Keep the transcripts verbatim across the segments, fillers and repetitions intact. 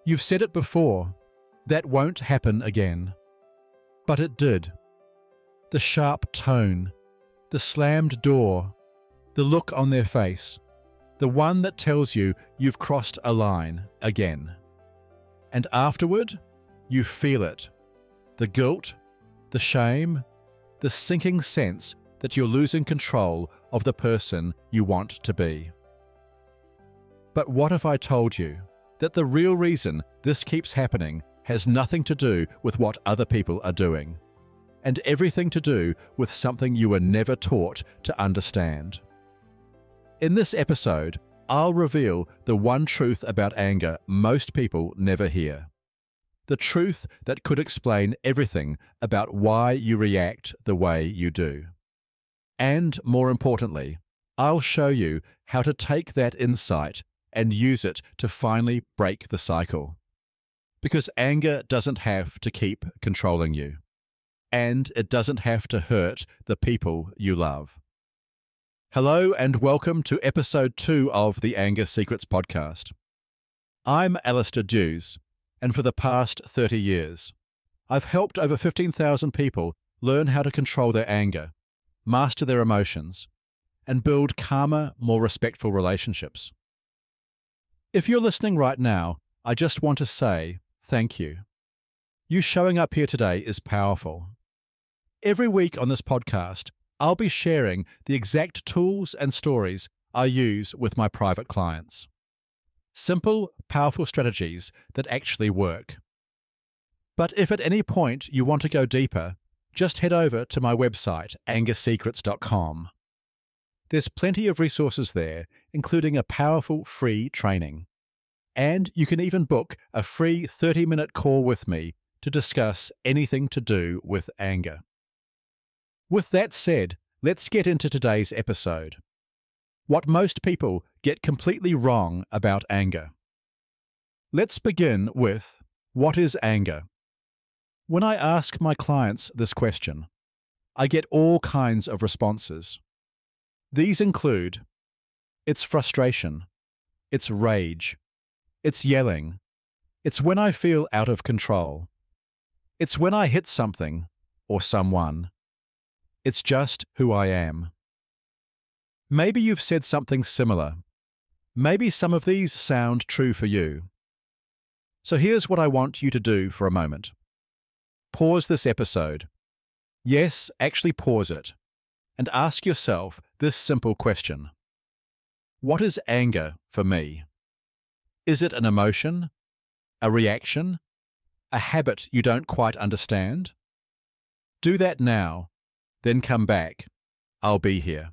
You've said it before, that won't happen again. But it did. The sharp tone, the slammed door, the look on their face, the one that tells you you've crossed a line again. And afterward, you feel it. The guilt, the shame, the sinking sense that you're losing control of the person you want to be. But what if I told you that the real reason this keeps happening has nothing to do with what other people are doing, and everything to do with something you were never taught to understand? In this episode, I'll reveal the one truth about anger most people never hear. The truth that could explain everything about why you react the way you do. And more importantly, I'll show you how to take that insight and use it to finally break the cycle. Because anger doesn't have to keep controlling you. And it doesn't have to hurt the people you love. Hello and welcome to episode two of the Anger Secrets podcast. I'm Alistair Dews, and for the past thirty years, I've helped over fifteen thousand people learn how to control their anger, master their emotions, and build calmer, more respectful relationships. If you're listening right now, I just want to say thank you. You showing up here today is powerful. Every week on this podcast, I'll be sharing the exact tools and stories I use with my private clients. Simple, powerful strategies that actually work. But if at any point you want to go deeper, just head over to my website, anger secrets dot com. There's plenty of resources there, including a powerful free training. And you can even book a free thirty-minute call with me to discuss anything to do with anger. With that said, let's get into today's episode. What most people get completely wrong about anger. Let's begin with, what is anger? When I ask my clients this question, I get all kinds of responses. These include, it's frustration, it's rage, it's yelling, it's when I feel out of control, it's when I hit something or someone, it's just who I am. Maybe you've said something similar. Maybe some of these sound true for you. So here's what I want you to do for a moment. Pause this episode. Yes, actually pause it. And ask yourself this simple question. What is anger for me? Is it an emotion? A reaction? A habit you don't quite understand? Do that now, then come back. I'll be here.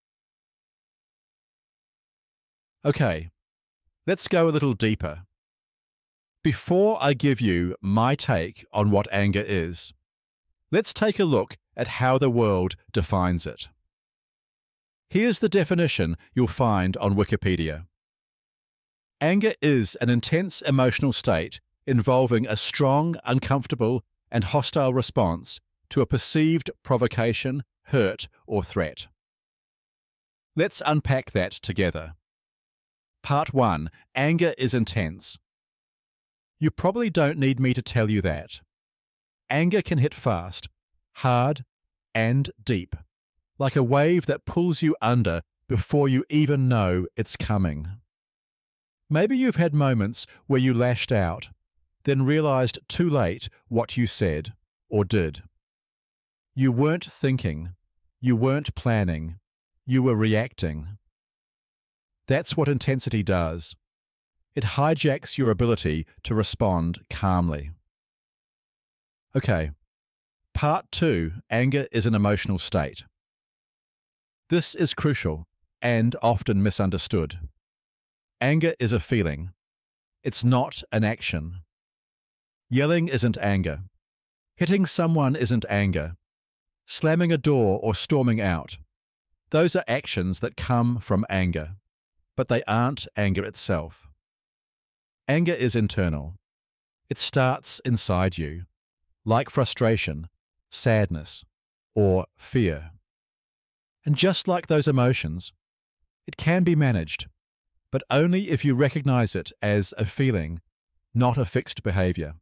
Okay, let's go a little deeper. Before I give you my take on what anger is, let's take a look at how the world defines it. Here's the definition you'll find on Wikipedia. Anger is an intense emotional state involving a strong, uncomfortable, and hostile response to a perceived provocation, hurt, or threat. Let's unpack that together. Part one. Anger is intense. You probably don't need me to tell you that. Anger can hit fast, hard, and deep, like a wave that pulls you under before you even know it's coming. Maybe you've had moments where you lashed out, then realized too late what you said or did. You weren't thinking, you weren't planning, you were reacting. That's what intensity does. It hijacks your ability to respond calmly. Okay, part two, anger is an emotional state. This is crucial and often misunderstood. Anger is a feeling. It's not an action. Yelling isn't anger. Hitting someone isn't anger. Slamming a door or storming out. Those are actions that come from anger, but they aren't anger itself. Anger is internal. It starts inside you, like frustration, sadness, or fear. And just like those emotions, it can be managed, but only if you recognize it as a feeling not a fixed behavior.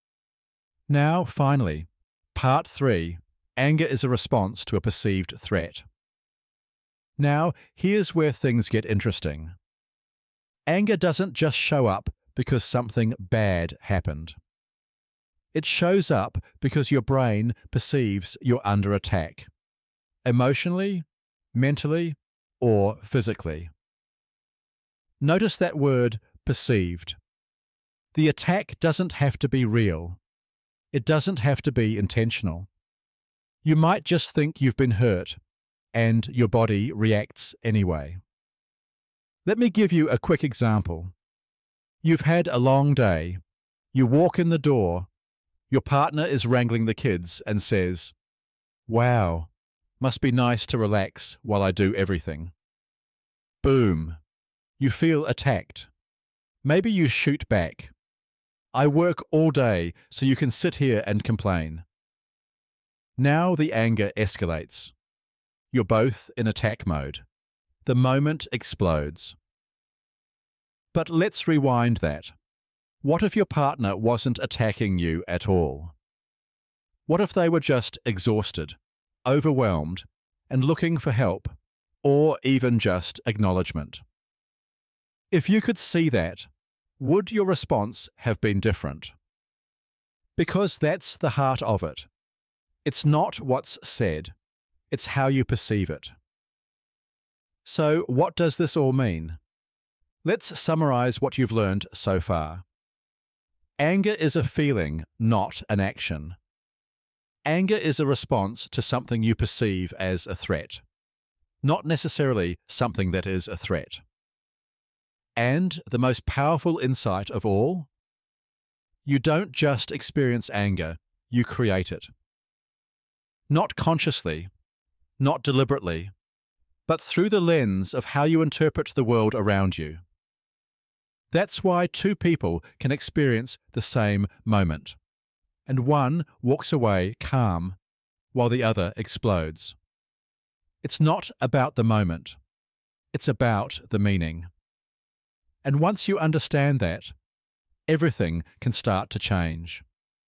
Now, finally, part three, anger is a response to a perceived threat. Now, here's where things get interesting. Anger doesn't just show up because something bad happened. It shows up because your brain perceives you're under attack, emotionally, mentally, or physically. Notice that word, perceived. The attack doesn't have to be real. It doesn't have to be intentional. You might just think you've been hurt, and your body reacts anyway. Let me give you a quick example. You've had a long day. You walk in the door. Your partner is wrangling the kids and says, "Wow, must be nice to relax while I do everything." Boom. You feel attacked. Maybe you shoot back. "I work all day so you can sit here and complain." Now the anger escalates. You're both in attack mode. The moment explodes. But let's rewind that. What if your partner wasn't attacking you at all? What if they were just exhausted, overwhelmed, and looking for help, or even just acknowledgement? If you could see that, would your response have been different? Because that's the heart of it. It's not what's said, it's how you perceive it. So, what does this all mean? Let's summarize what you've learned so far. Anger is a feeling, not an action. Anger is a response to something you perceive as a threat, not necessarily something that is a threat. And the most powerful insight of all? You don't just experience anger, you create it. Not consciously, not deliberately, but through the lens of how you interpret the world around you. That's why two people can experience the same moment, and one walks away calm while the other explodes. It's not about the moment, it's about the meaning. And once you understand that, everything can start to change.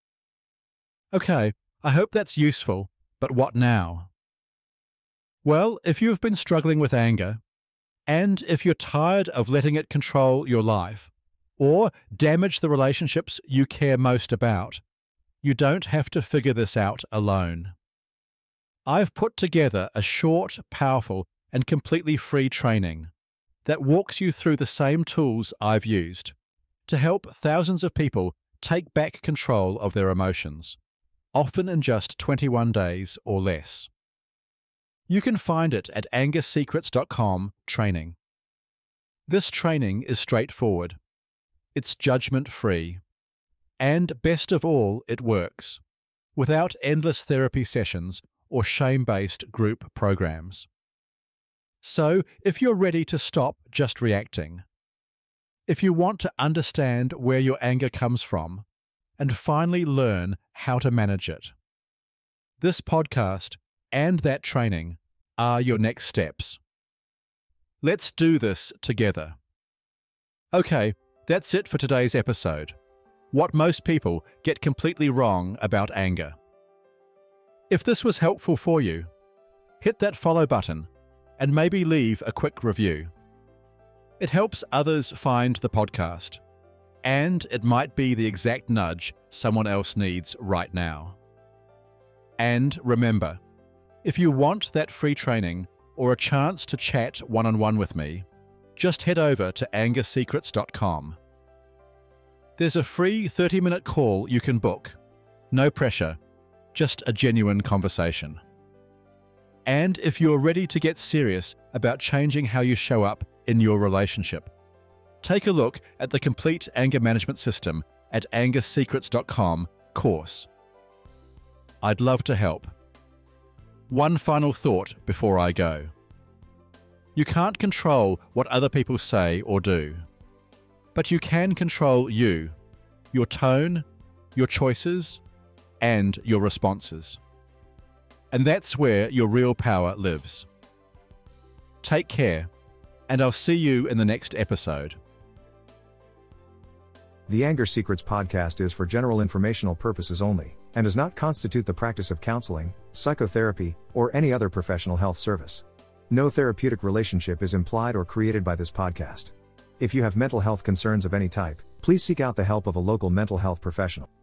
Okay, I hope that's useful, but what now? Well, if you've been struggling with anger, and if you're tired of letting it control your life, or damage the relationships you care most about, you don't have to figure this out alone. I've put together a short, powerful, and completely free training that walks you through the same tools I've used to help thousands of people take back control of their emotions, often in just twenty-one days or less. You can find it at anger secrets dot com training. This training is straightforward. It's judgment-free. And best of all, it works, without endless therapy sessions or shame-based group programs. So, if you're ready to stop just reacting, if you want to understand where your anger comes from, and finally learn how to manage it, this podcast and that training are your next steps. Let's do this together. Okay, that's it for today's episode. What most people get completely wrong about anger. If this was helpful for you, hit that follow button and maybe leave a quick review. It helps others find the podcast, and it might be the exact nudge someone else needs right now. And remember, if you want that free training or a chance to chat one-on-one with me, just head over to anger secrets dot com. There's a free thirty-minute call you can book. No pressure, just a genuine conversation. And if you're ready to get serious about changing how you show up in your relationship, take a look at the Complete Anger Management System at anger secrets dot com course. I'd love to help. One final thought before I go. You can't control what other people say or do, but you can control you, your tone, your choices, and your responses. And that's where your real power lives. Take care, and I'll see you in the next episode. The Anger Secrets podcast is for general informational purposes only, and does not constitute the practice of counseling, psychotherapy, or any other professional health service. No therapeutic relationship is implied or created by this podcast. If you have mental health concerns of any type, please seek out the help of a local mental health professional.